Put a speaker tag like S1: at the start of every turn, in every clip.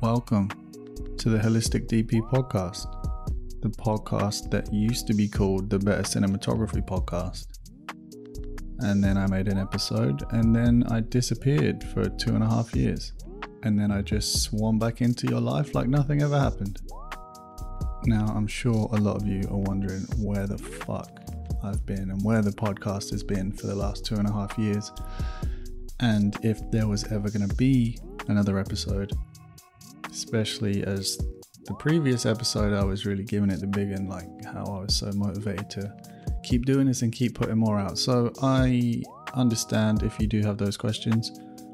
S1: Welcome to the Holistic DP podcast, the podcast that used to be called the Better Cinematography Podcast. And then I made an episode, and then I disappeared for 2.5 years. And then I just swam back into your life like nothing ever happened. Now, I'm sure a lot of you are wondering where the fuck I've been and where the podcast has been for the last 2.5 years. And if there was ever going to be another episode, especially as the previous episode, I was really giving it the big and like how I was so motivated to keep doing this and keep putting more out. So I understand if you do have those questions,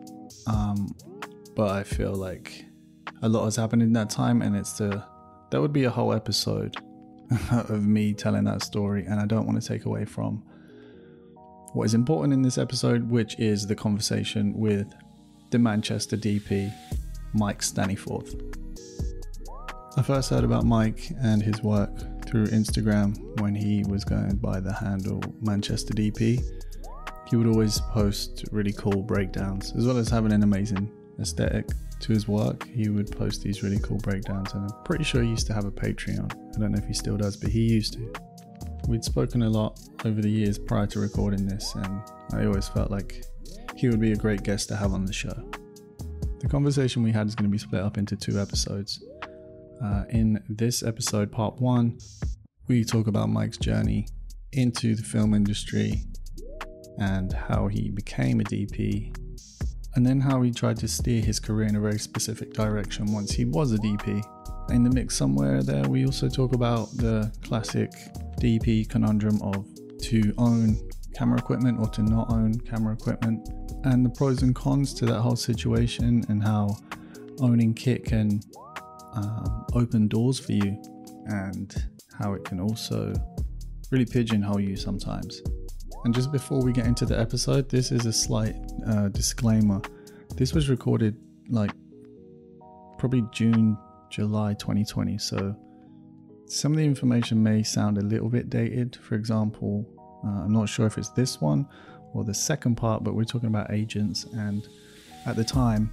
S1: but I feel like a lot has happened in that time, and that would be a whole episode of me telling that story, and I don't want to take away from what is important in this episode, which is the conversation with the Manchester DP, Mike Staniforth. I first heard about Mike and his work through Instagram when he was going by the handle Manchester DP. He would always post really cool breakdowns, as well as having an amazing aesthetic to his work. He would post these really cool breakdowns, and I'm pretty sure he used to have a Patreon. I don't know if he still does, but he used to. We'd spoken a lot over the years prior to recording this, and I always felt like he would be a great guest to have on the show. The conversation we had is going to be split up into 2 episodes. In this episode, part 1, we talk about Mike's journey into the film industry and how he became a DP, and then how he tried to steer his career in a very specific direction once he was a DP. In the mix somewhere there, we also talk about the classic DP conundrum of to own camera equipment or to not own camera equipment, and the pros and cons to that whole situation, and how owning kit can open doors for you, and how it can also really pigeonhole you sometimes. And just before we get into the episode, this is a slight disclaimer. This was recorded like probably July 2020, so some of the information may sound a little bit dated. For example, I'm not sure if it's this one or the second part, but we're talking about agents, and at the time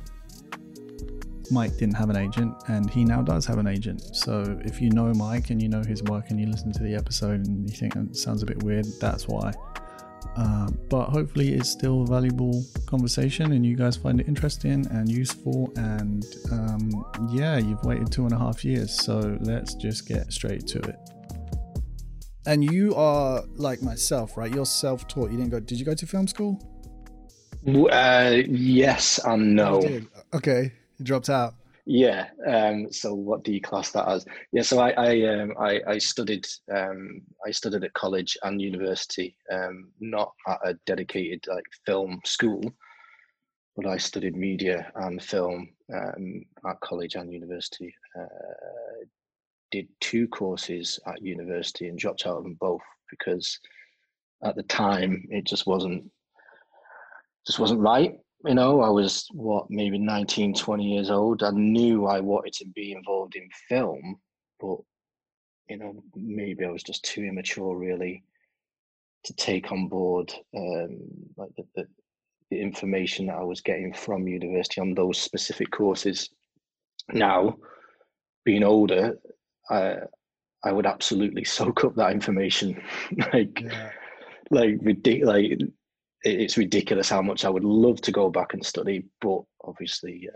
S1: Mike didn't have an agent, and he now does have an agent. So if you know Mike and you know his work and you listen to the episode and you think it sounds a bit weird, that's why. But hopefully it's still a valuable conversation and you guys find it interesting and useful, and you've waited 2.5 years, so let's just get straight to it. And you are like myself, right? You're self-taught. Did you go to film school?
S2: Yes and no.
S1: You did? Okay, you dropped out.
S2: Yeah. So what do you class that as? Yeah. So I studied at college and university, not at a dedicated like film school, but I studied media and film at college and university. Did 2 courses at university and dropped out of them both because at the time it just wasn't right. You know, I was maybe 19, 20 years old. I knew I wanted to be involved in film, but you know, maybe I was just too immature really to take on board like the information that I was getting from university on those specific courses. Now, being older, I would absolutely soak up that information. It's ridiculous how much I would love to go back and study, but obviously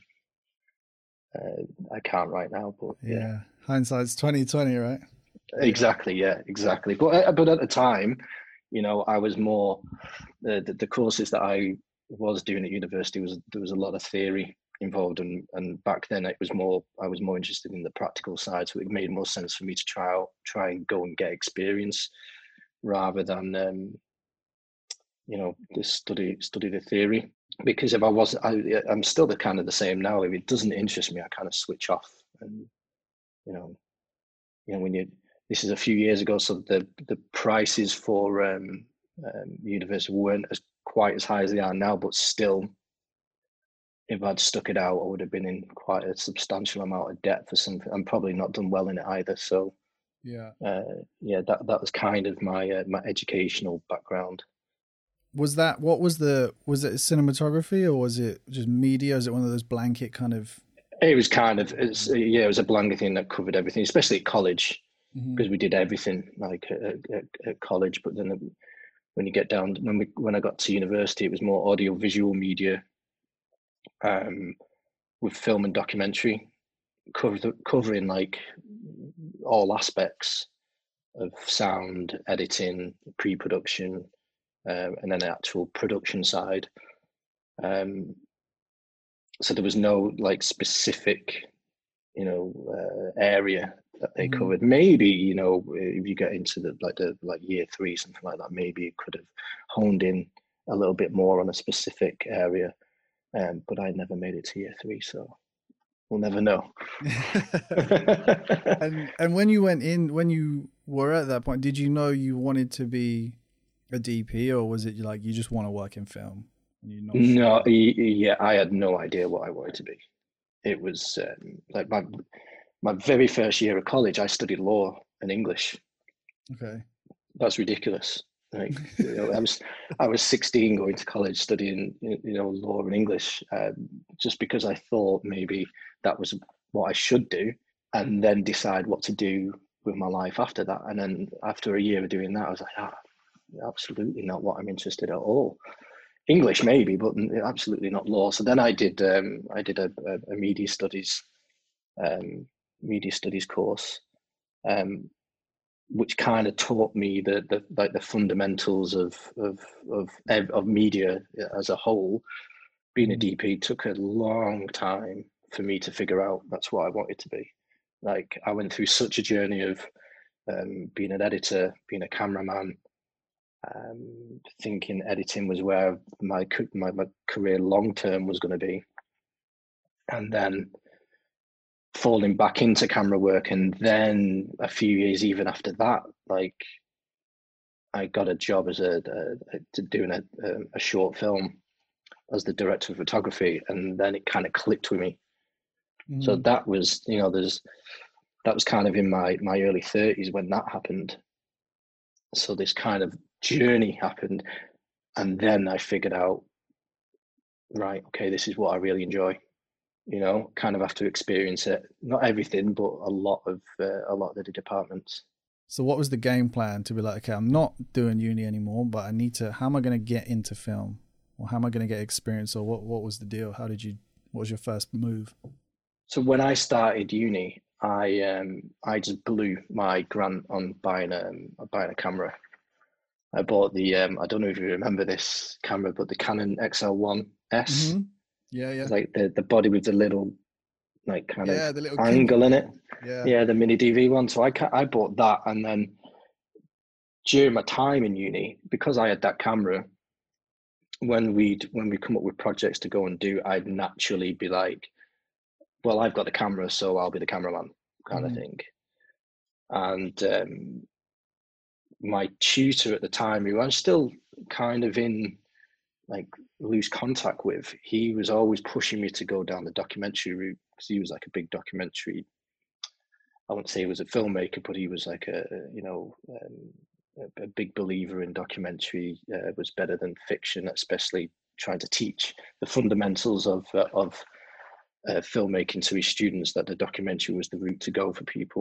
S2: I can't right now. But
S1: yeah, hindsight's 2020, right?
S2: Exactly, yeah, exactly. But at the time, you know, I was more the courses that I was doing at university there was a lot of theory involved, and back then I was more interested in the practical side, so it made more sense for me to try and go and get experience rather than just study the theory. Because if I'm still the same now. If it doesn't interest me, I kind of switch off. And this is a few years ago, so the prices for university weren't quite as high as they are now, but still, if I'd stuck it out, I would have been in quite a substantial amount of debt for something. I'm probably not done well in it either. So that was kind of my my educational background.
S1: Was it cinematography or was it just media? Is it one of those blanket kind of
S2: It was kind of, it was a blanket thing that covered everything, especially at college,
S1: Hmm.
S2: because we did everything like at college. But then when you get down, when I got to university, it was more audio visual media, um, with film and documentary, covering like all aspects of sound, editing, pre-production, and then the actual production side. Um, so there was no like specific, area that they
S1: Hmm.
S2: covered. Maybe, if you get into the year three, something like that, maybe it could have honed in a little bit more on a specific area. But I never made it to year three, so we'll never know.
S1: And when you went in, when you were at that point, did you know you wanted to be a DP, or was it like you just want to work in film and you're not
S2: No,
S1: sure?
S2: yeah, I had no idea what I wanted to be. It was like my very first year of college, I studied law and English.
S1: Okay.
S2: That's ridiculous. Like, I was 16 going to college studying, law and English, just because I thought maybe that was what I should do, and then decide what to do with my life after that. And then after a year of doing that, I was like, absolutely not what I'm interested at all. English maybe, but absolutely not law. So then I did a um, media studies course, um, which kind of taught me the fundamentals of media as a whole. Being a
S1: Mhm.
S2: DP took a long time for me to figure out that's what I wanted to be. Like I went through such a journey of being an editor, being a cameraman, thinking editing was where my career long term was going to be, and then falling back into camera work, and then a few years even after that, like I got a job as doing a short film as the director of photography, and then it kind of clicked with me. So
S1: Mhm.
S2: that was, that was kind of in my early 30s when that happened. So this kind of journey happened, and then I figured out, right, okay, this is what I really enjoy. Kind of have to experience it. Not everything, but a lot of the departments.
S1: So what was the game plan to be like, okay, I'm not doing uni anymore, but I need to, how am I going to get into film? Or how am I going to get experience? Or what was the deal? What was your first move?
S2: So when I started uni, I just blew my grant on buying a camera. I bought I don't know if you remember this camera, but the Canon XL1S.
S1: Hmm. Yeah,
S2: It's
S1: yeah.
S2: like the body with the little like kind of
S1: Yeah, the little kinky
S2: angle in it.
S1: bit. Yeah.
S2: Yeah, the mini DV one. So I bought that, and then during my time in uni, because I had that camera, when we come up with projects to go and do, I'd naturally be like, well, I've got the camera, so I'll be the cameraman, kind of
S1: Hmm.
S2: thing. And my tutor at the time, who I'm still kind of in like loose contact with, he was always pushing me to go down the documentary route because he was like a big documentary. I wouldn't say he was a filmmaker, but he was like a big believer in documentary was better than fiction, especially trying to teach the fundamentals of filmmaking to his students. That the documentary was the route to go for people.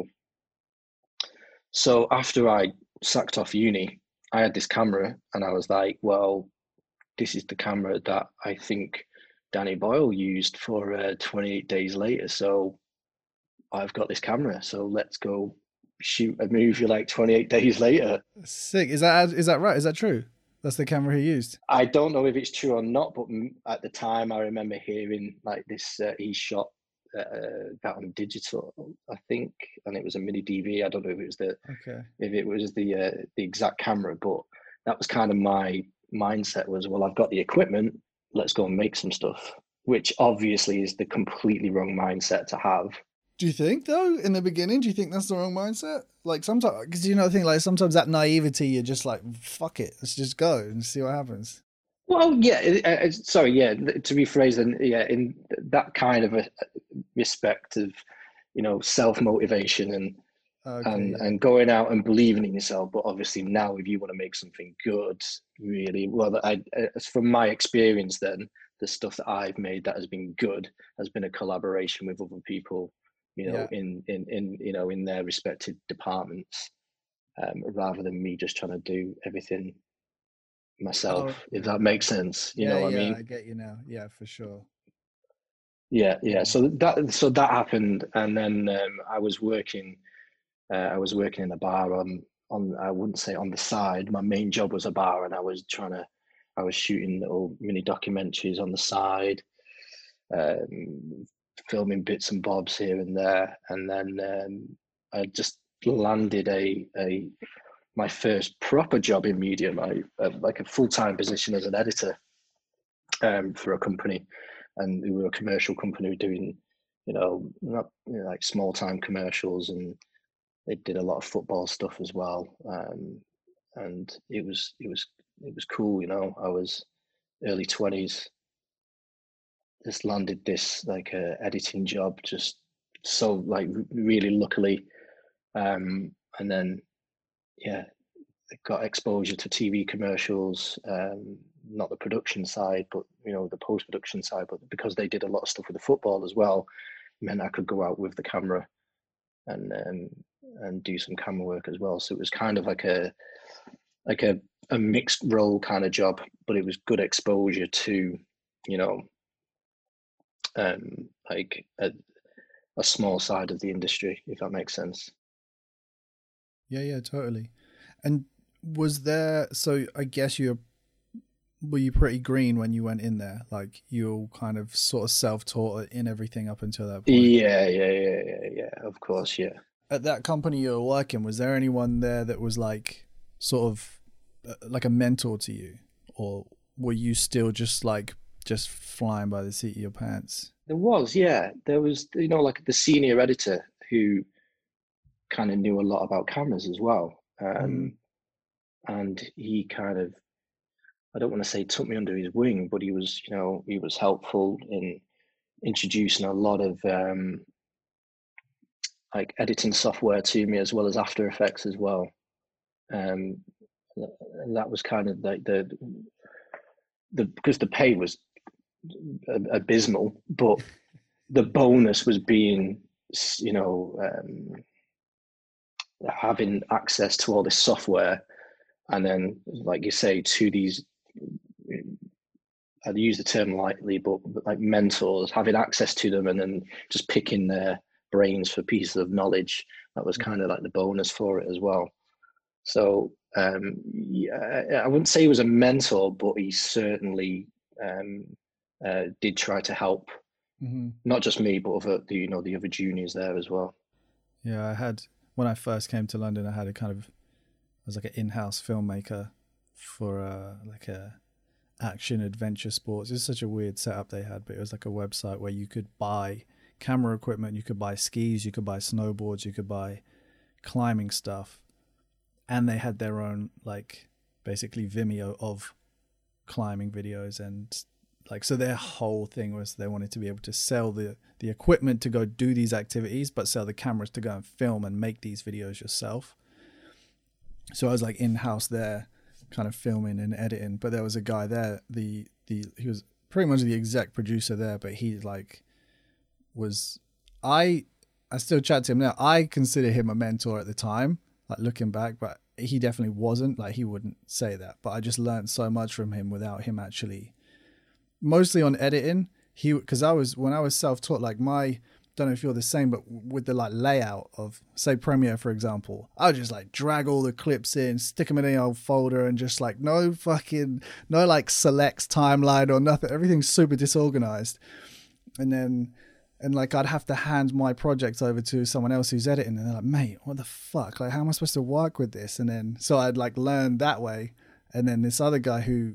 S2: So after I sacked off uni, I had this camera, and I was like, well, this is the camera that I think Danny Boyle used for 28 Days Later. So I've got this camera. So let's go shoot a movie like 28 Days Later.
S1: Sick. Is that right? Is that true? That's the camera he used.
S2: I don't know if it's true or not, but at the time I remember hearing like this. He shot that on digital, I think, and it was a mini DV. I don't know if it was
S1: Okay.
S2: the exact camera, but that was kind of my mindset was, well, I've got the equipment, let's go and make some stuff, which obviously is the completely wrong mindset to have.
S1: Do you think though, in the beginning, do you think that's the wrong mindset? Like sometimes, because you know, the thing like sometimes that naivety, you're just like, fuck it, let's just go and see what happens.
S2: Well, yeah, sorry, yeah, to rephrase, then, yeah, in that kind of a respect of, self motivation and
S1: Okay,
S2: and
S1: yeah.
S2: and going out and believing in yourself. But obviously now, if you want to make something good, really, well, as from my experience, then the stuff that I've made that has been good has been a collaboration with other people,
S1: Yeah.
S2: in their respective departments, rather than me just trying to do everything
S1: Oh,
S2: myself, if
S1: okay.
S2: that makes sense. You
S1: Yeah,
S2: know what I
S1: yeah,
S2: mean?
S1: I get you now. Yeah, for sure.
S2: Yeah, yeah.
S1: Yeah.
S2: So that happened, and then I was working. I was working in a bar on I wouldn't say on the side. My main job was a bar, and I was shooting little mini documentaries on the side, um, filming bits and bobs here and there, and then I just landed a my first proper job in media, like a full time position as an editor, for a company, and we were a commercial company doing, not like small time commercials, and they did a lot of football stuff as well, and it was cool. I was early 20s, just landed this like editing job, just so like really luckily, and then yeah, I got exposure to TV commercials, not the production side, but the post production side. But because they did a lot of stuff with the football as well, it meant I could go out with the camera and do some camera work as well. So it was kind of like a mixed role kind of job, but it was good exposure to, you know, like a small side of the industry, if that makes sense.
S1: Yeah, yeah, totally. And was there, so I guess were you pretty green when you went in there? Like you all kind of sort of self-taught in everything up until that point.
S2: Yeah, yeah, yeah, yeah, yeah. Of course, yeah.
S1: At that company you were working, was there anyone there that was like sort of like a mentor to you, or were you still just flying by the seat of your pants?
S2: There was, yeah. There was, like the senior editor who kind of knew a lot about cameras as well.
S1: Mm.
S2: And he kind of, I don't want to say took me under his wing, but he was helpful in introducing a lot of like editing software to me, as well as After Effects as well. Um, and that was kind of like the because the pay was abysmal, but the bonus was being, you know, having access to all this software, and then, like you say, to these, I'd use the term lightly, but like mentors, having access to them, and then just picking their brains for pieces of knowledge. That was kind
S1: Right.
S2: of like the bonus for it as well. So yeah, I wouldn't say he was a mentor, but he certainly um, did try to help,
S1: Mm-hmm.
S2: not just me, but the other juniors there as well.
S1: Yeah, I had, when I first came to London, I had I was like an in-house filmmaker for like a action adventure sports. It's such a weird setup they had, but it was like a website where you could buy camera equipment, you could buy skis, you could buy snowboards, you could buy climbing stuff, and they had their own like basically Vimeo of climbing videos. And like, so their whole thing was they wanted to be able to sell the equipment to go do these activities, but sell the cameras to go and film and make these videos yourself. So I was like in-house there, kind of filming and editing, but there was a guy there, he was pretty much the exec producer there, but he like was, I still chat to him now. I consider him a mentor at the time, like looking back, but he definitely wasn't. Like he wouldn't say that, but I just learned so much from him without him actually, mostly on editing. Because when I was self-taught, like don't know if you're the same, but with the like layout of say Premiere, for example, I would just like drag all the clips in, stick them in an old folder, and just like no like selects timeline or nothing. Everything's super disorganized. And like I'd have to hand my project over to someone else who's editing, and they're like, mate, what the fuck? Like, how am I supposed to work with this? And then so I'd like learn that way. And then this other guy who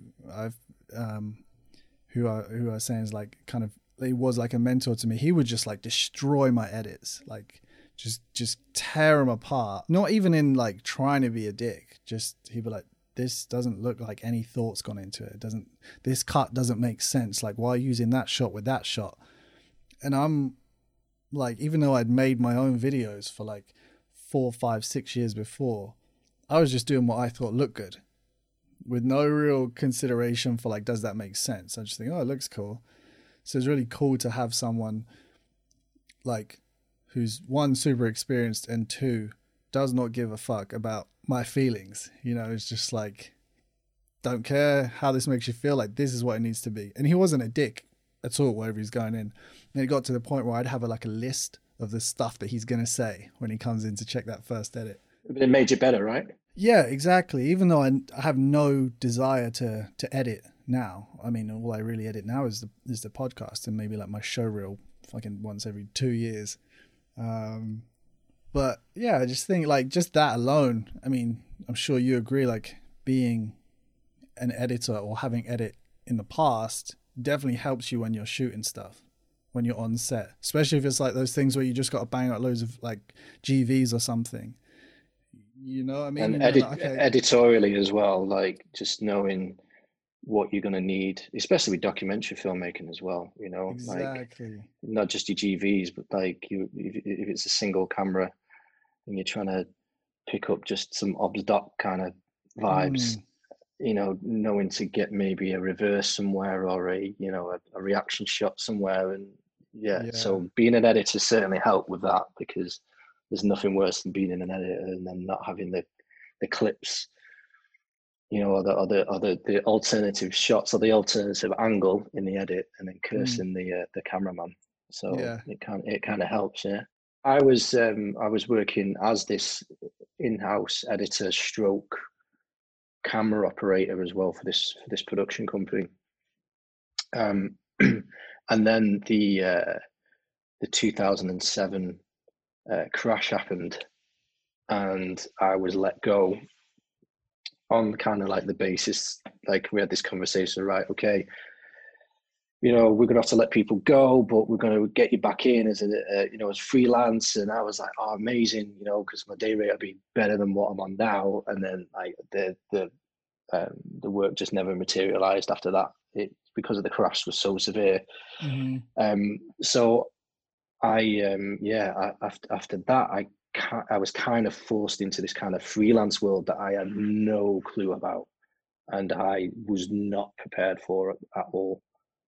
S1: I was saying is like kind of, he was like a mentor to me. He would just like destroy my edits, like just tear them apart. Not even in like trying to be a dick. Just he'd be like, this doesn't look like any thought's gone into it. This cut doesn't make sense. Like, why are you using that shot with that shot? And I'm like, even though I'd made my own videos for like 4, 5, 6 years before, I was just doing what I thought looked good. with no real consideration for like, does that make sense? I just think, oh, it looks cool. So it's really cool to have someone like who's one, super experienced, and two, does not give a fuck about my feelings. You know, it's just like, don't care how this makes you feel, like this is what it needs to be. And he wasn't a dick at all wherever he's going in. And it got to the point where I'd have a list of the stuff that he's going to say when he comes in to check that first edit.
S2: But it made you better, right?
S1: Yeah, exactly. Even though I have no desire to edit now. I mean, all I really edit now is the podcast and maybe like my show reel fucking once every 2 years. But yeah, I just think like just that alone, I mean, I'm sure you agree, like being an editor or having edit in the past definitely helps you when you're shooting stuff, when you're on set, especially if it's like those things where you just got to bang out loads of like GVs or something. You know what I mean?
S2: And editorially as well, like just knowing what you're going to need, especially with documentary filmmaking as well, you know,
S1: exactly.
S2: Like not just your GVs, but like if it's a single camera and you're trying to pick up just some obs doc kind of vibes, you know, knowing to get maybe a reverse somewhere or a reaction shot somewhere. And yeah, so being an editor certainly helped with that, because there's nothing worse than being an editor and then not having the clips, you know, or the alternative shots or the alternative angle in the edit, and then cursing the cameraman. So it kind of helps. Yeah, I was working as this in-house editor stroke camera operator as well for this production company. And then the 2007 crash happened, and I was let go on kind of like the basis, like we had this conversation, right? Okay, you know, we're gonna have to let people go, but we're gonna get you back in as as freelance. And I was like, oh, amazing, you know, because my day rate would be better than what I'm on now. And then like the work just never materialized after that. It, because of the crash was so severe. So after that, I was kind of forced into this kind of freelance world that I had no clue about, and I was not prepared for it at all.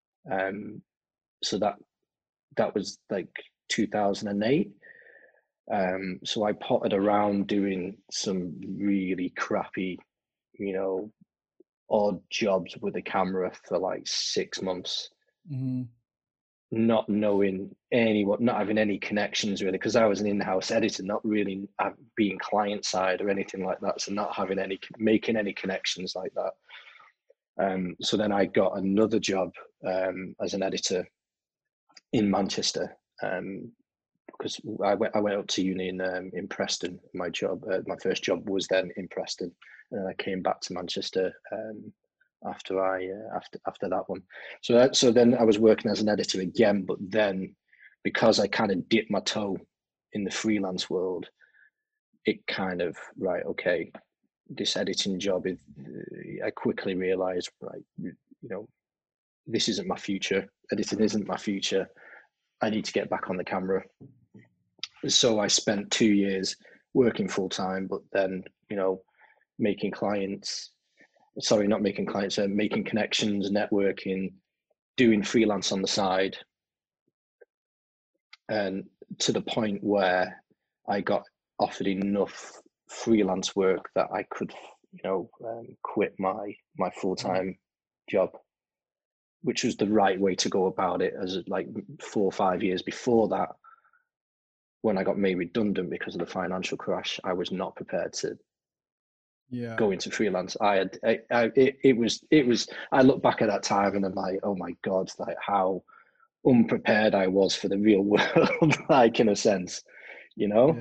S2: So that was like 2008. So I potted around doing some really crappy, you know, odd jobs with a camera for like 6 months. Not knowing anyone, not having any connections really, because I was an in-house editor, not really being client side or anything like that, so not having making any connections like that. So then I got another job as an editor in Manchester, because I went up to uni in Preston. My first job was then in Preston, and then I came back to Manchester after that one. So then I was working as an editor again, but then because I kind of dipped my toe in the freelance world, it kind of, right, okay, this editing job is, I quickly realized, right, you know, this isn't my future. Editing isn't my future. I need to get back on the camera. So I spent 2 years working full time, but then, you know, making connections, networking, doing freelance on the side. And to the point where I got offered enough freelance work that I could, you know, quit my full-time job, which was the right way to go about it. As like 4 or 5 years before that, when I got made redundant because of the financial crash, I was not prepared to go into freelance. I look back at that time and I'm like, oh my God, like how unprepared I was for the real world, like in a sense, you know?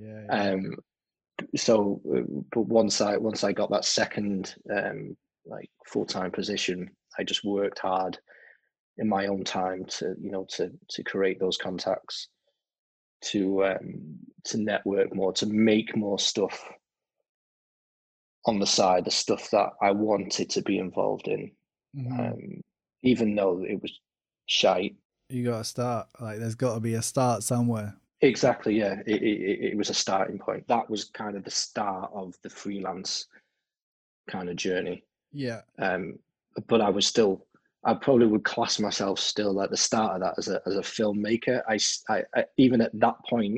S2: So, but once I got that second, like full-time position, I just worked hard in my own time to, you know, to create those contacts, to network more, to make more stuff on the side, the stuff that I wanted to be involved in, even though it was shite.
S1: You got to start. Like, there's got to be a start somewhere.
S2: Exactly, yeah. It was a starting point. That was kind of the start of the freelance kind of journey.
S1: Yeah.
S2: But I probably would class myself still at the start of that as a filmmaker. I even at that point,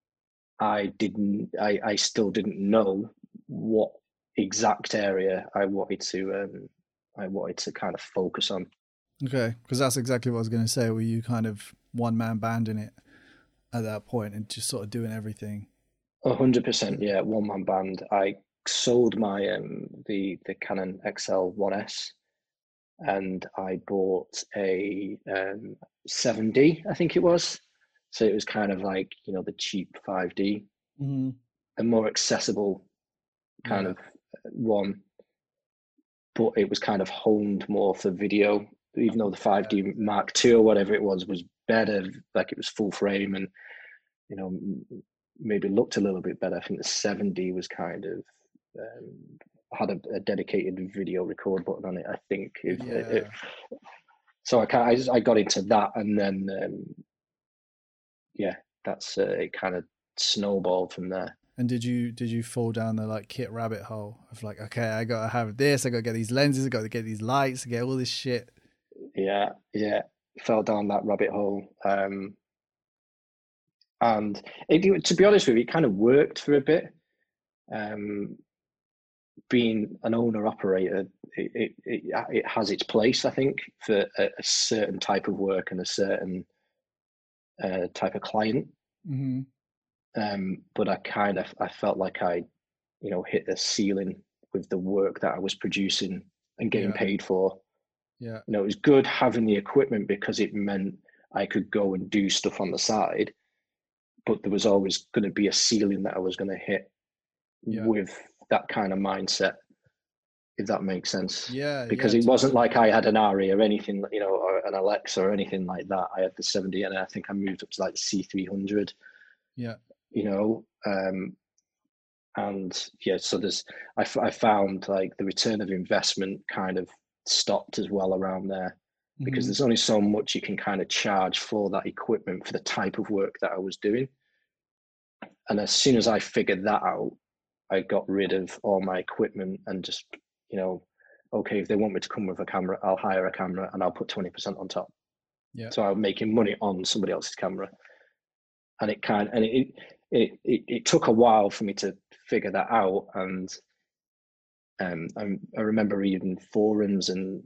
S2: I still didn't know what exact area I wanted to kind of focus on.
S1: Okay, because that's exactly what I was going to say. Were you kind of one man banding it at that point and just sort of doing everything?
S2: 100%, yeah, one man band. I sold my the Canon XL1S, and I bought a 7D, I think it was. So it was kind of like, the cheap 5D,
S1: Mm-hmm.
S2: a more accessible kind
S1: Yeah.
S2: of one, but it was kind of honed more for video, even though the 5D Mark II or whatever it was better, like it was full frame and, you know, maybe looked a little bit better. I think the 7D was kind of had a dedicated video record button on it, I think. So I got into that, and then that's it kind of snowballed from there.
S1: And did you fall down the like kit rabbit hole of like, okay, I gotta have this, I gotta get these lenses, I gotta get these lights, get all this shit?
S2: Yeah, fell down that rabbit hole. And to be honest with you, it kind of worked for a bit. Being an owner operator, it has its place, I think, for a certain type of work and a certain type of client.
S1: Mm-hmm.
S2: But I felt like I hit the ceiling with the work that I was producing and getting paid for.
S1: Yeah.
S2: It was good having the equipment because it meant I could go and do stuff on the side, but there was always going to be a ceiling that I was going to hit with that kind of mindset, if that makes sense.
S1: Yeah.
S2: Because it wasn't like I had an ARRI or anything, or an Alexa or anything like that. I had the 70, and I think I moved up to like the C300.
S1: Yeah.
S2: And so I found like the return of investment kind of stopped as well around there, because there's only so much you can kind of charge for that equipment for the type of work that I was doing. And as soon as I figured that out, I got rid of all my equipment and just, okay, if they want me to come with a camera, I'll hire a camera and I'll put 20% on top.
S1: Yeah.
S2: So I'm making money on somebody else's camera. And it took a while for me to figure that out. And I remember reading forums and,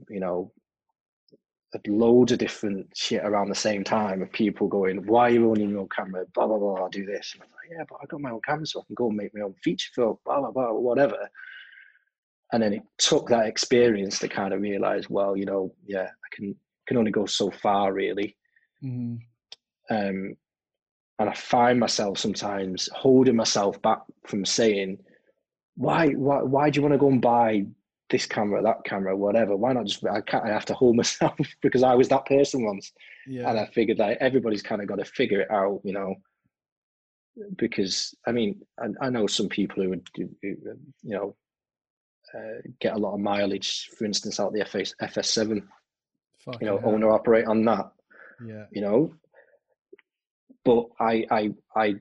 S2: loads of different shit around the same time of people going, why are you owning your own camera? Blah, blah, blah, I'll do this. And I'm like, yeah, but I got my own camera, so I can go and make my own feature film, blah, blah, blah, whatever. And then it took that experience to kind of realize, well, I can only go so far, really.
S1: Mm-hmm.
S2: And I find myself sometimes holding myself back from saying, why do you want to go and buy this camera, that camera, whatever? Why not just, I have to hold myself because I was that person once.
S1: Yeah.
S2: And I figured that everybody's kind of got to figure it out, because I know some people who would, get a lot of mileage, for instance, out the FS7, owner operate on that.
S1: Yeah.
S2: But I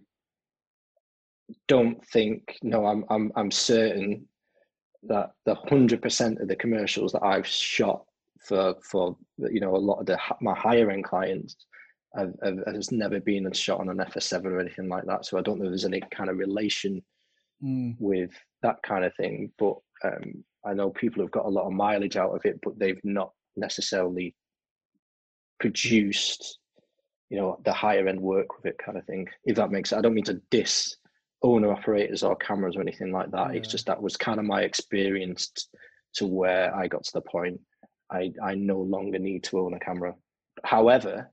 S2: don't think, I'm certain that the 100% of the commercials that I've shot for a lot of my higher end clients has never been shot on an FS7 or anything like that. So I don't know if there's any kind of relation with that kind of thing. But I know people have got a lot of mileage out of it, but they've not necessarily produced, the higher end work with it, kind of thing. If that makes sense. I don't mean to diss owner operators or cameras or anything like that. It's just that was kind of my experience to where I got to the point I no longer need to own a camera. However,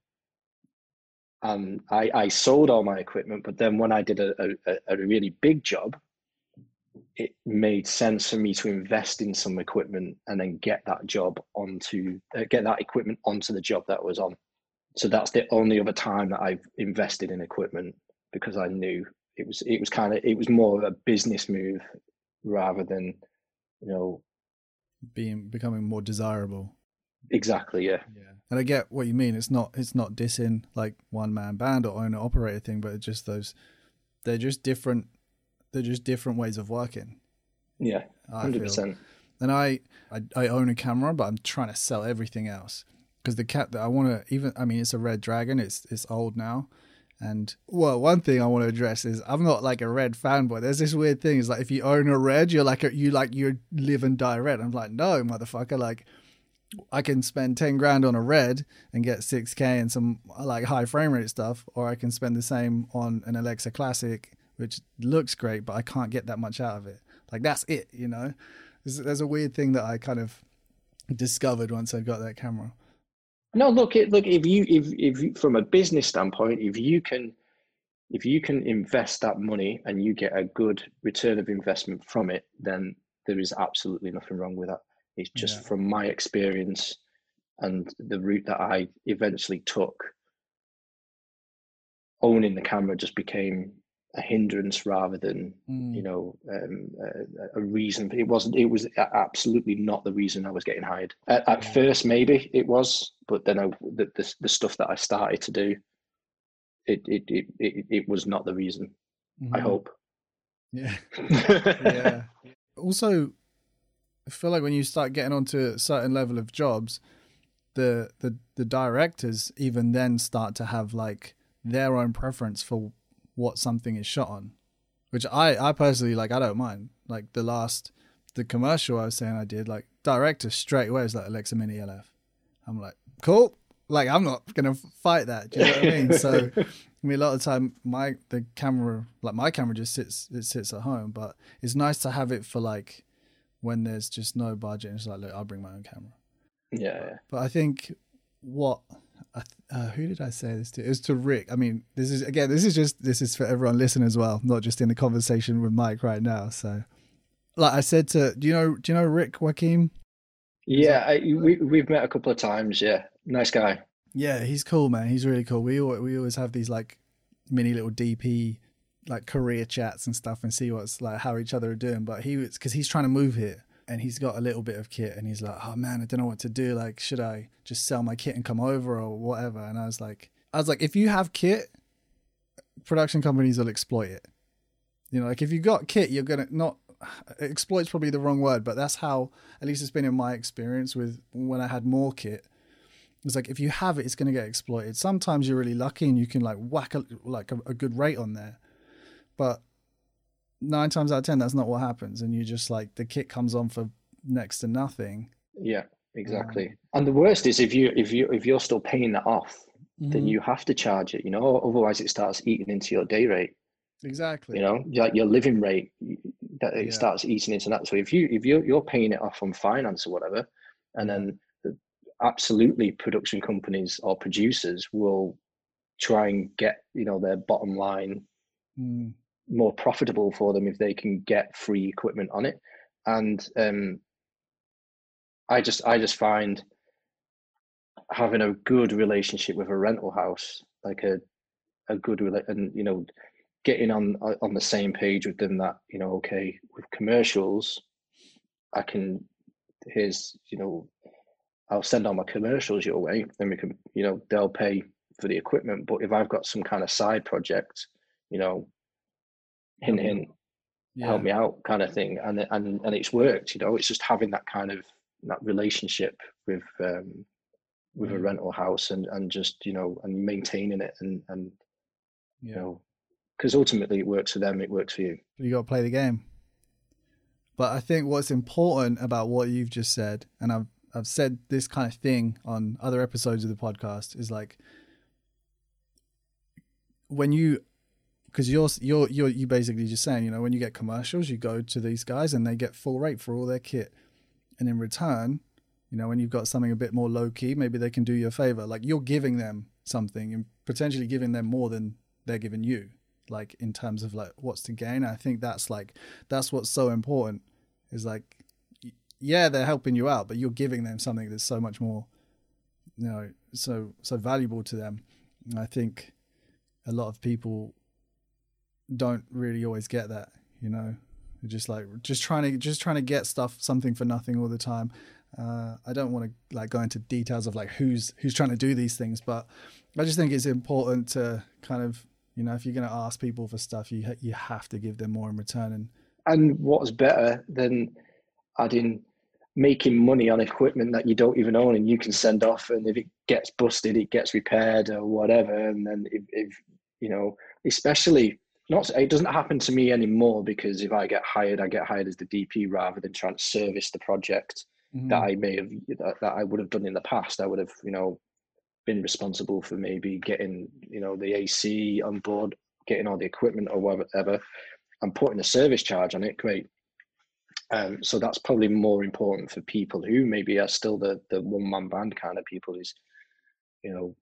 S2: I sold all my equipment, but then when I did a really big job, it made sense for me to invest in some equipment and then get that equipment onto the job that I was on. So that's the only other time that I've invested in equipment, because I knew it was more of a business move rather than,
S1: becoming more desirable.
S2: Exactly. Yeah.
S1: And I get what you mean. It's not dissing like one man band or owner operator thing, but it's just they're just different ways of working.
S2: Yeah. 100%.
S1: And I own a camera, but I'm trying to sell everything else because the cat that I want to it's a Red Dragon. It's old now. And well, one thing I want to address is I'm not like a Red fanboy. There's this weird thing. It's like if you own a Red, you live and die Red. I'm like, no, motherfucker. Like I can spend 10 grand on a Red and get 6K and some like high frame rate stuff, or I can spend the same on an Alexa Classic, which looks great, but I can't get that much out of it. Like that's it, you know. There's a weird thing that I kind of discovered once I got that camera.
S2: No, look. If you, from a business standpoint, if you can invest that money and you get a good return of investment from it, then there is absolutely nothing wrong with that. It's just from my experience and the route that I eventually took, owning the camera just became a hindrance rather than a reason. It was absolutely not the reason I was getting hired at first. Maybe it was, but then the stuff that I started to do, it was not the reason. I hope.
S1: Yeah. Also, I feel like when you start getting onto a certain level of jobs, the directors even then start to have like their own preference for what something is shot on, which I personally like. I don't mind. Like the commercial I was saying I did, like director straight away was like Alexa Mini LF. I'm like, cool. Like I'm not gonna fight that. Do you know what I mean? So I mean, a lot of the time my camera just sits at home, but it's nice to have it for like when there's just no budget. And it's like, look, I'll bring my own camera.
S2: Yeah.
S1: But I think who did I say this to? It was to Rick. I mean, this is for everyone listening as well, not just in the conversation with Mike right now. So, like I said do you know Rick Joaquim?
S2: Yeah, we've met a couple of times. Yeah, nice guy.
S1: Yeah, he's cool, man. He's really cool. We always have these like mini little DP like career chats and stuff and see what's like how each other are doing. But because he's trying to move here. And he's got a little bit of kit and he's like, oh man, I don't know what to do. Like, should I just sell my kit and come over or whatever? And I was like, if you have kit, production companies will exploit it. You know, like if you got kit, you're going to not exploit's probably the wrong word, but that's how, at least it's been in my experience with when I had more kit. It's like, if you have it, it's going to get exploited. Sometimes you're really lucky and you can like whack a good rate on there. But 9 times out of 10, that's not what happens, and you just like the kit comes on for next to nothing.
S2: Yeah, exactly. And the worst is if you're still paying that off, then you have to charge it. You know, otherwise it starts eating into your day rate.
S1: Exactly.
S2: You know, like your living rate, that it starts eating into that. So if you're paying it off on finance or whatever, and then absolutely production companies or producers will try and get their bottom line. More profitable for them if they can get free equipment on it. And I just find having a good relationship with a rental house, like a good and getting on the same page with them, that okay, with commercials I'll send all my commercials your way, then we can they'll pay for the equipment. But if I've got some kind of side project, hint, help me out kind of thing, and it's worked. It's just having that kind of that relationship with a rental house and just and maintaining it and because ultimately it works for them, it works for you.
S1: You got to play the game. But I think what's important about what you've just said, and I've said this kind of thing on other episodes of the podcast, is like when because you're basically just saying, when you get commercials, you go to these guys and they get full rate for all their kit. And in return, when you've got something a bit more low key, maybe they can do you a favor. Like you're giving them something and potentially giving them more than they're giving you, like in terms of like what's to gain. I think that's what's so important, is like, yeah, they're helping you out, but you're giving them something that's so much more, so valuable to them. And I think a lot of people don't really always get that, just trying to get something for nothing all the time. I don't want to like go into details of like who's trying to do these things, but I just think it's important to kind of, if you're going to ask people for stuff, you have to give them more in return.
S2: And what's better than adding making money on equipment that you don't even own and you can send off, and if it gets busted it gets repaired or whatever. And then if you know, especially not, it doesn't happen to me anymore, because if I get hired, I get hired as the DP rather than trying to service the project that I may have, that I would have done in the past. I would have, you know, been responsible for maybe getting, you know, the AC on board, getting all the equipment or whatever, and putting a service charge on it. Great. So that's probably more important for people who maybe are still the one-man band kind of people, is, you know,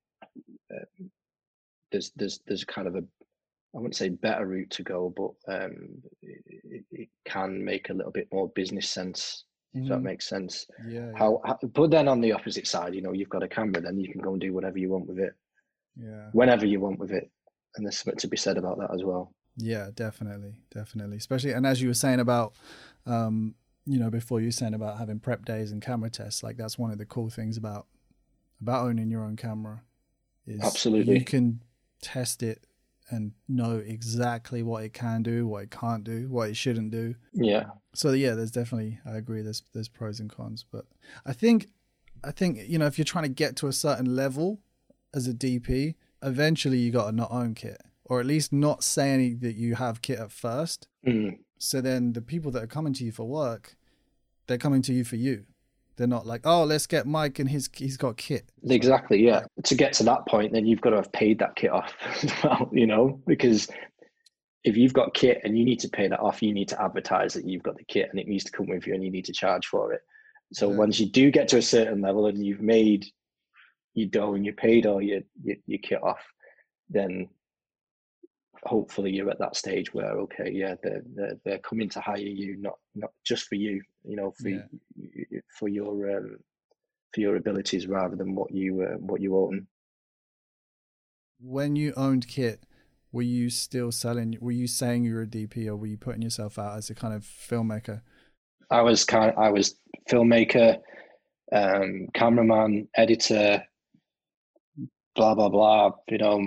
S2: there's kind of a, I wouldn't say better route to go, but it can make a little bit more business sense, if that makes sense.
S1: Yeah.
S2: How, but then on the opposite side, you know, you've got a camera, then you can go and do whatever you want with it, whenever you want with it, and there's something to be said about that as well.
S1: Yeah, definitely, especially, and as you were saying about, you know, before you were saying about having prep days and camera tests, like that's one of the cool things about owning your own camera, is
S2: absolutely
S1: you can test it and know exactly what it can do, what it can't do, what it shouldn't do.
S2: Yeah.
S1: So yeah, there's definitely, I agree, there's pros and cons, but I think, you know, if you're trying to get to a certain level as a DP, eventually you got to not own kit, or at least not saying that you have kit at first. So then the people that are coming to you for work, they're coming to you for you. They're not like, oh, let's get Mike and he's got kit.
S2: Exactly, yeah. To get to that point, then you've got to have paid that kit off as well, you know, because if you've got kit and you need to pay that off, you need to advertise that you've got the kit and it needs to come with you and you need to charge for it. So once you do get to a certain level and you've made your dough and you paid all your kit off, then hopefully you're at that stage where, okay, yeah, they're coming to hire you, not just for you, you know, for your abilities rather than what you own.
S1: When you owned kit, were you still selling? Were you saying you were a DP, or were you putting yourself out as a kind of filmmaker?
S2: I was filmmaker, cameraman, editor, blah blah blah. You know,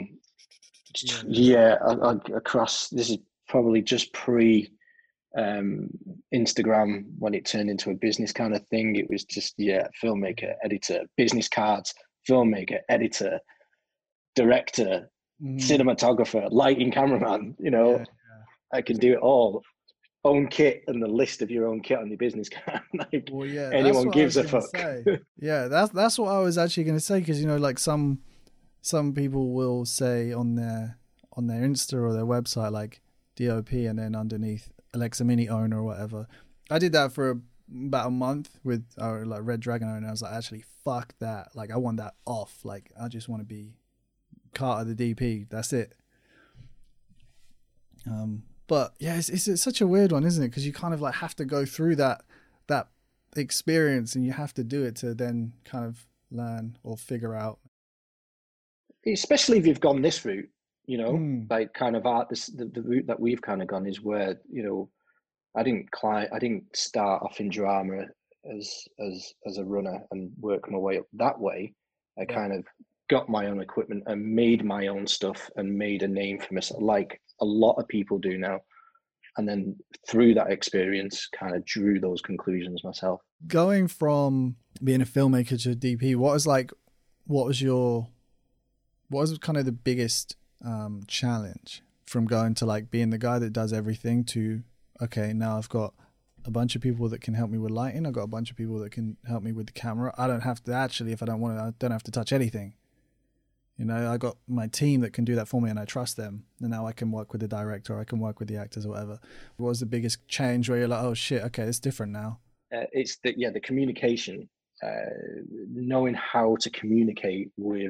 S2: across. This is probably just pre Instagram, when it turned into a business kind of thing. It was just filmmaker, editor, business cards, filmmaker, editor, director, cinematographer, lighting, cameraman. You know, I can do it all. Own kit and the list of your own kit on your business card. Like,
S1: well, yeah,
S2: anyone gives a fuck.
S1: Yeah, that's what I was actually going to say, because, you know, like some people will say on their Insta or their website, like DOP, and then underneath Alexa Mini owner or whatever. I did that for about a month with our like Red Dragon owner. I was like, actually, fuck that. Like, I want that off. Like, I just want to be Carter the DP. That's it. But yeah, it's such a weird one, isn't it? Because you kind of like have to go through that experience, and you have to do it to then kind of learn or figure out.
S2: Especially if you've gone this route, you know, like kind of the route that we've kind of gone is where, you know, I didn't start off in drama as a runner and work my way up that way. I kind of got my own equipment and made my own stuff and made a name for myself, like a lot of people do now. And then through that experience, kind of drew those conclusions myself.
S1: Going from being a filmmaker to a DP, what was kind of the biggest challenge from going to like being the guy that does everything to, okay, now I've got a bunch of people that can help me with lighting. I've got a bunch of people that can help me with the camera. I don't have to actually, if I don't want to, I don't have to touch anything. You know, I got my team that can do that for me and I trust them. And now I can work with the director, I can work with the actors or whatever. What was the biggest change where you're like, oh shit, okay, it's different now?
S2: It's the communication, knowing how to communicate with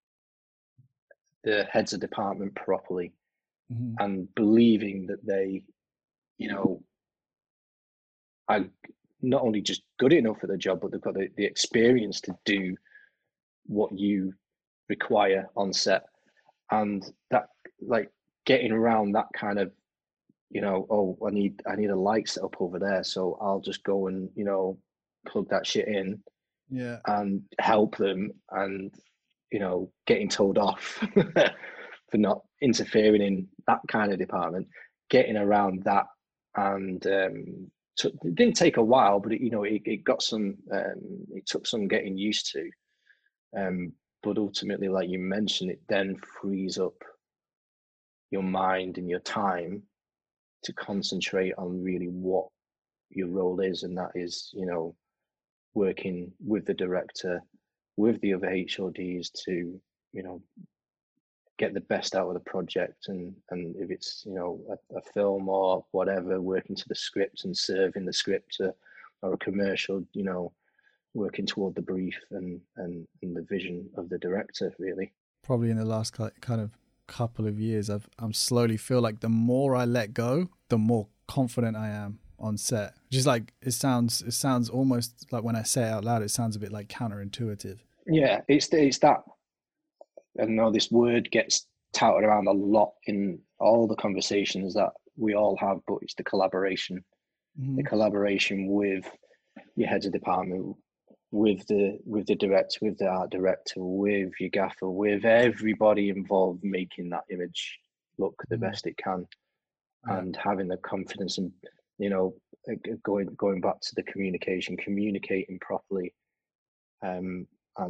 S2: the heads of department properly, and believing that they, you know, are not only just good enough for the job, but they've got the experience to do what you require on set. And that, like, getting around that kind of, you know, oh, I need a light set up over there, so I'll just go and, you know, plug that shit in, and help them, and, you know, getting told off for not interfering in that kind of department, getting around that, and it didn't take a while, but it got some, it took some getting used to. But ultimately, like you mentioned, it then frees up your mind and your time to concentrate on really what your role is, and that is, working with the director, with the other HODs to, get the best out of the project, and if it's a film or whatever, working to the script and serving the script, or a commercial, working toward the brief and the vision of the director, really.
S1: Probably in the last kind of couple of years, I'm slowly feel like the more I let go, the more confident I am on set. Just like it sounds almost like, when I say it out loud, it sounds a bit like counterintuitive.
S2: Yeah, it's that. I know this word gets touted around a lot in all the conversations that we all have, but it's the collaboration. The collaboration with your heads of department, with the director, with the art director, with your gaffer, with everybody involved, making that image look the best it can, and having the confidence, and going back to the communicating properly, and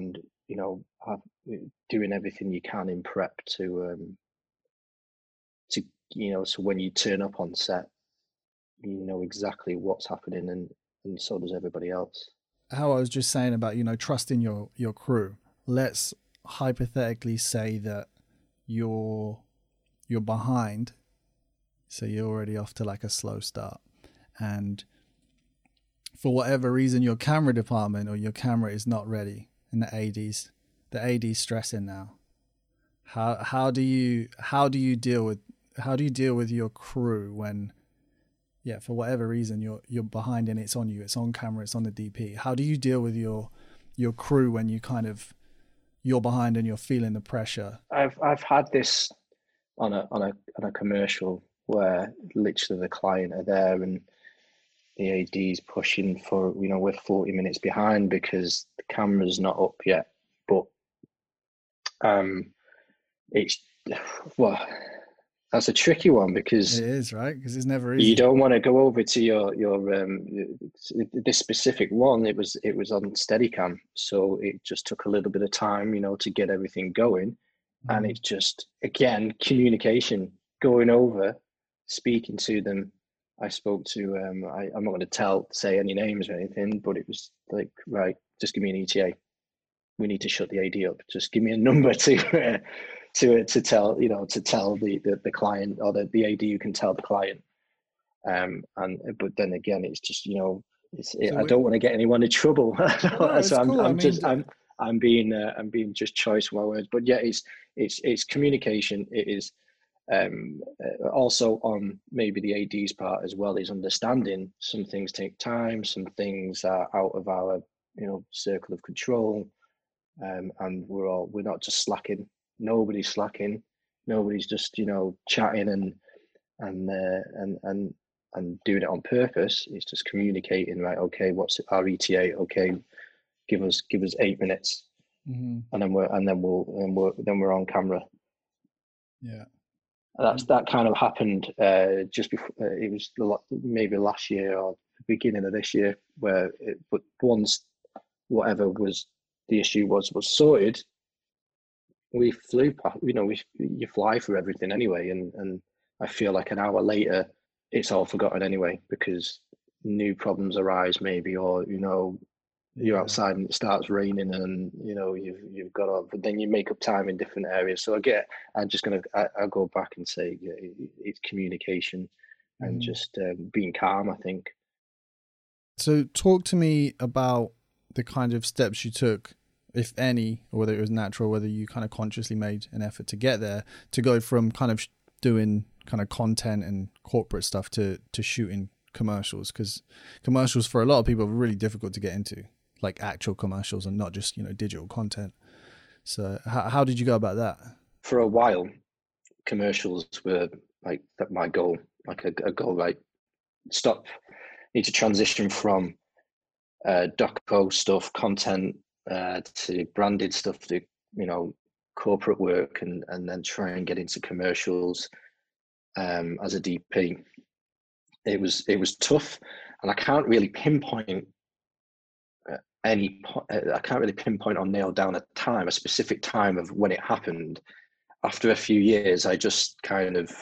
S2: doing everything you can in prep to so when you turn up on set, you know exactly what's happening, and so does everybody else.
S1: How I was just saying about, trusting your crew. Let's hypothetically say that you're behind, so you're already off to like a slow start, and for whatever reason your camera department or your camera is not ready, and the AD's stressing now. How do you deal with your crew when, for whatever reason you're behind and it's on you, it's on camera, it's on the DP? How do you deal with your crew when you're behind and you're feeling the pressure?
S2: I've had this on a commercial where literally the client are there and the AD's pushing for, we're 40 minutes behind because the camera's not up yet. But it's, well, that's a tricky one, because
S1: it is, right? Because it's never easy.
S2: You don't want to go over to your this specific one. It was on Steadicam, so it just took a little bit of time, to get everything going, and it's just, again, communication, going over, speaking to them. I spoke to I'm not going to say any names or anything, but it was like, right, just give me an ETA. We need to shut the AD up. Just give me a number to tell the client, or the AD who can tell the client. But then again, it's just, I don't want to get anyone in trouble.
S1: No,
S2: so
S1: cool.
S2: I'm being just choice with my words. But yeah, it's communication. It is also on maybe the AD's part as well, is understanding some things take time, some things are out of our circle of control, and we're not just slacking. Nobody's slacking. Nobody's just chatting and doing it on purpose. It's just communicating, right? Okay, what's our ETA? Okay, give us 8 minutes, and then we're on camera.
S1: Yeah,
S2: that kind of happened just before. It was maybe last year or beginning of this year, but once whatever was the issue was sorted, we flew past. You fly through everything anyway, and I feel like an hour later, it's all forgotten anyway, because new problems arise maybe, or you're outside and it starts raining, and you've got to, but then you make up time in different areas. So I'll go back and say, it's communication and just being calm, I think.
S1: So talk to me about the kind of steps you took, if any, or whether it was natural, whether you kind of consciously made an effort to get there, to go from kind of doing kind of content and corporate stuff to shooting commercials, because commercials for a lot of people are really difficult to get into, like actual commercials and not just digital content. So how did you go about that?
S2: For a while, commercials were like my goal, like a goal, like need to transition from doco stuff, content, to branded stuff, to corporate work, and then try and get into commercials as a DP. It was tough, And I can't really pinpoint I can't really pinpoint or nail down a specific time of when it happened. After a few years, I just kind of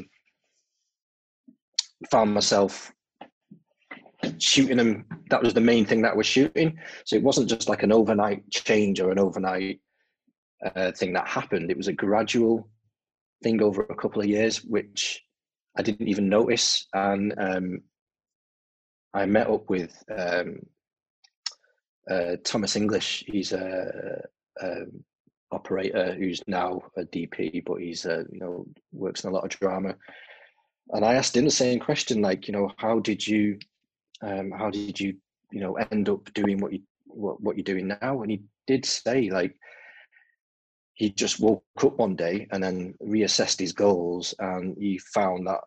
S2: found myself shooting them. That was the main thing that I was shooting. So it wasn't just like an overnight change or an overnight thing that happened. It was a gradual thing over a couple of years, which I didn't even notice. And I met up with Thomas English. He's a operator who's now a DP, but he's works in a lot of drama. And I asked him the same question, like, how did you end up doing what you're doing now? And he did say, like, he just woke up one day and then reassessed his goals, and he found that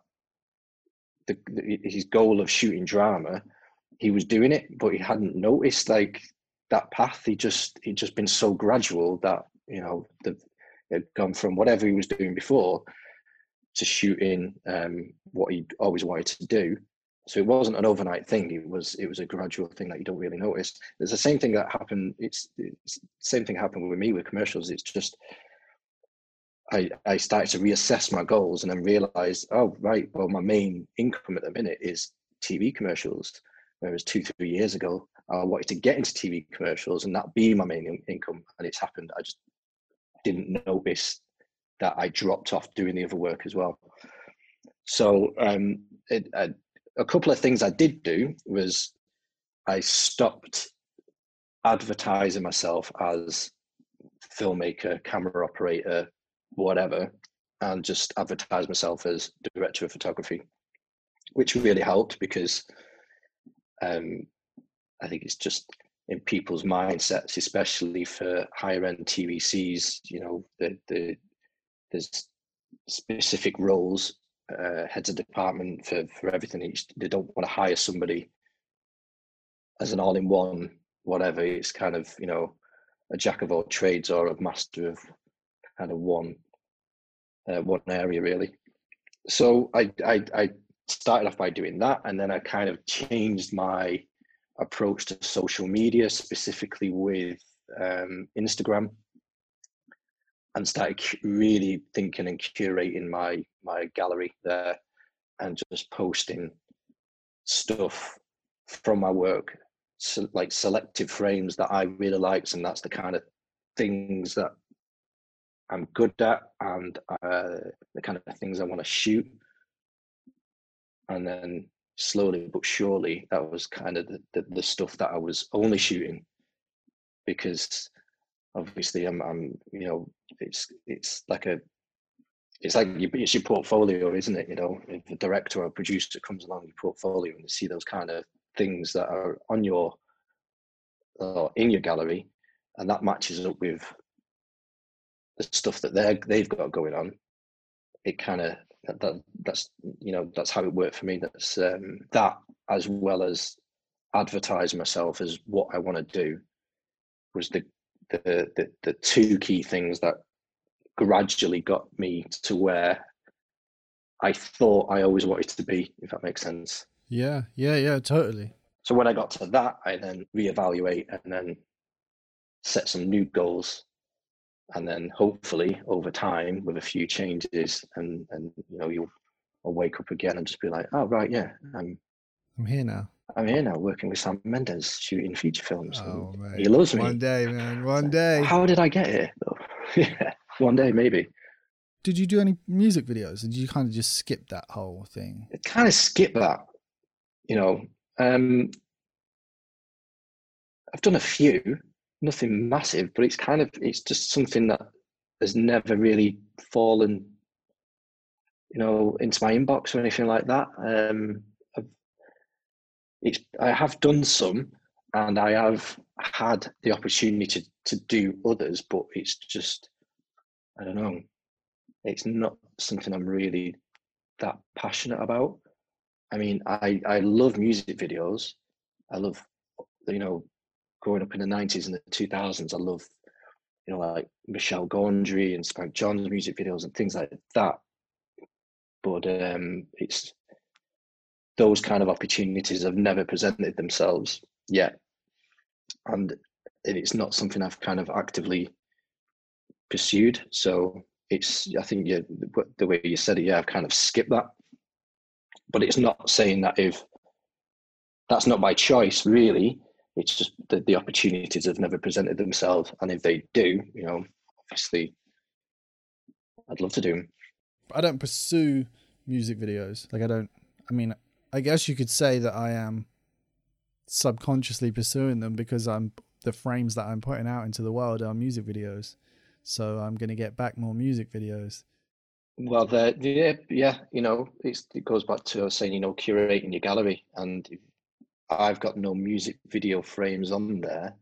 S2: his goal of shooting drama, he was doing it, but he hadn't noticed like that path. He just been so gradual that it had gone from whatever he was doing before to shooting what he always wanted to do. So it wasn't an overnight thing. It was a gradual thing that you don't really notice. There's the same thing that happened. It's the same thing happened with me with commercials. It's just I started to reassess my goals and then realize, oh, right, well, my main income at the minute is TV commercials. Whereas 2-3 years ago, I wanted to get into TV commercials and that be my main income. And it's happened. I just didn't notice that I dropped off doing the other work as well. So a couple of things I did do was I stopped advertising myself as filmmaker, camera operator, whatever, and just advertise myself as director of photography, which really helped because I think it's just in people's mindsets, especially for higher end TVCs, there's specific roles, heads of department for everything. They don't want to hire somebody as an all-in-one, whatever. It's kind of, a jack of all trades or a master of kind of one area, really. So I started off by doing that, and then I kind of changed my approach to social media, specifically with Instagram, and started really thinking and curating my gallery there, and just posting stuff from my work, so like selective frames that I really liked, and that's the kind of things that I'm good at, and the kind of things I want to shoot. And then slowly but surely, that was kind of the stuff that I was only shooting, because obviously it's like it's your portfolio, isn't it? If a director or a producer comes along your portfolio and you see those kind of things that are on your in your gallery, and that matches up with the stuff that they've got going on, it kind of that's how it worked for me. That's that, as well as advertise myself as what I want to do, was the two key things that gradually got me to where I thought I always wanted to be, if that makes sense.
S1: Yeah, totally.
S2: So when I got to that, I then reevaluate and then set some new goals, and then hopefully over time, with a few changes, and you'll wake up again and just be like, oh right, yeah, I'm
S1: here now.
S2: I'm here now, working with Sam Mendes, shooting feature films.
S1: Oh, mate.
S2: He loves me.
S1: One day, man. One day.
S2: How did I get here? Yeah, one day maybe.
S1: Did you do any music videos? Did you kind of just skip that whole thing?
S2: It kind of skipped that, I've done a few, nothing massive, but it's just something that has never really fallen, into my inbox or anything like that. I have done some, and I have had the opportunity to do others, but it's just, I don't know, it's not something I'm really that passionate about. I mean, I love music videos. I love, growing up in the 90s and the 2000s, I love, like Michel Gondry and Spike Jonze music videos and things like that. But it's those kind of opportunities have never presented themselves yet, and it's not something I've kind of actively pursued. So I think the way you said it, I've kind of skipped that. But it's not saying that if that's not my choice, really. It's just that the opportunities have never presented themselves, and if they do, obviously, I'd love to do them.
S1: I don't pursue music videos. I guess you could say that I am subconsciously pursuing them because the frames that I'm putting out into the world are music videos. So I'm going to get back more music videos.
S2: Well, it goes back to, I was saying, curating your gallery, and if I've got no music video frames on there,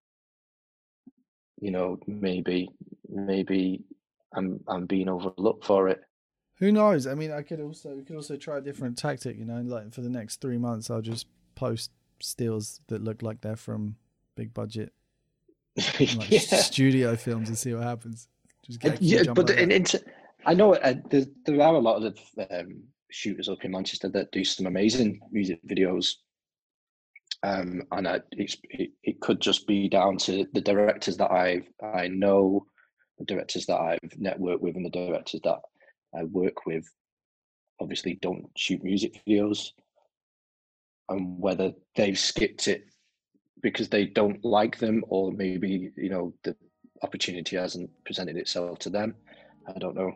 S2: maybe I'm being overlooked for it.
S1: Who knows? I mean, we could also try a different tactic, like for the next 3 months, I'll just post stills that look like they're from big budget studio films and see what happens. Just get
S2: I know there are a lot of shooters up in Manchester that do some amazing music videos, and it could just be down to the directors that I know, the directors that I've networked with, and the directors that I work with obviously don't shoot music videos, and whether they've skipped it because they don't like them, or maybe the opportunity hasn't presented itself to them. I don't know.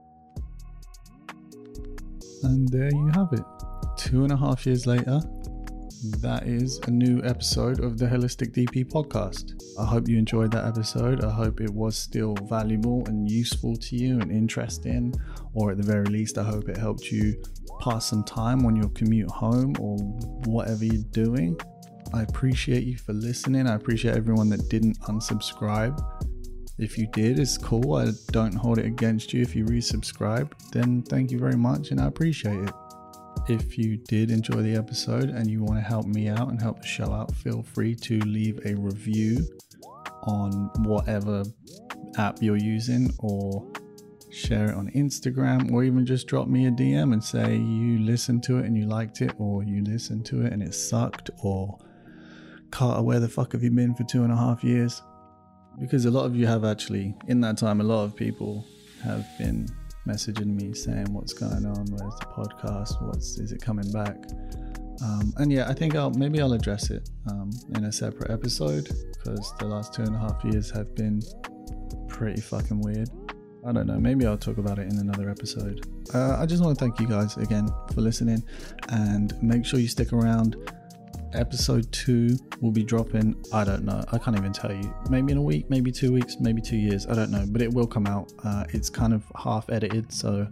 S1: And there you have it. 2.5 years later, that is a new episode of the Holistic DP podcast. I hope you enjoyed that episode. I hope it was still valuable and useful to you and interesting, or at the very least, I hope it helped you pass some time on your commute home or whatever you're doing. I appreciate you for listening. I appreciate everyone that didn't unsubscribe. If you did, it's cool. I don't hold it against you. If you resubscribe, then thank you very much and I appreciate it. If you did enjoy the episode and you want to help me out and help the show out, feel free to leave a review on whatever app you're using, or share it on Instagram, or even just drop me a DM and say you listened to it and you liked it, or you listened to it and it sucked, or Carter, where the fuck have you been for 2.5 years? Because a lot of you have actually, in that time, a lot of people have been messaging me saying what's going on, where's the podcast, is it coming back? And yeah, I think I'll address it in a separate episode, because the last 2.5 years have been pretty fucking weird. I don't know, maybe I'll talk about it in another episode. I just want to thank you guys again for listening, and make sure you stick around. Episode 2 will be dropping, I don't know, I can't even tell you, maybe in a week, maybe 2 weeks, maybe 2 years, I don't know, but it will come out. It's kind of half edited, so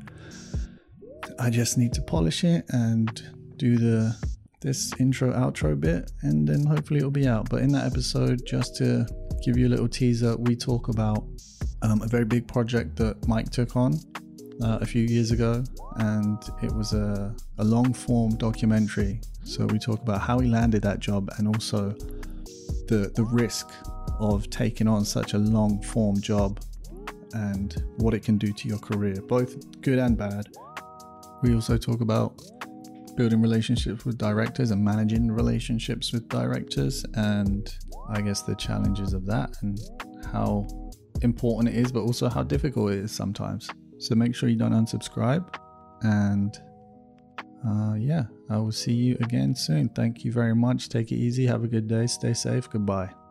S1: I just need to polish it and do this intro outro bit, and then hopefully it'll be out. But in that episode, just to give you a little teaser, we talk about a very big project that Mike took on a few years ago, and it was a long form documentary. So we talk about how he landed that job, and also the risk of taking on such a long form job and what it can do to your career, both good and bad. We also talk about building relationships with directors and managing relationships with directors, and I guess the challenges of that and how important it is, but also how difficult it is sometimes. So make sure you don't unsubscribe, and I will see you again soon. Thank you very much. Take it easy. Have a good day. Stay safe. Goodbye.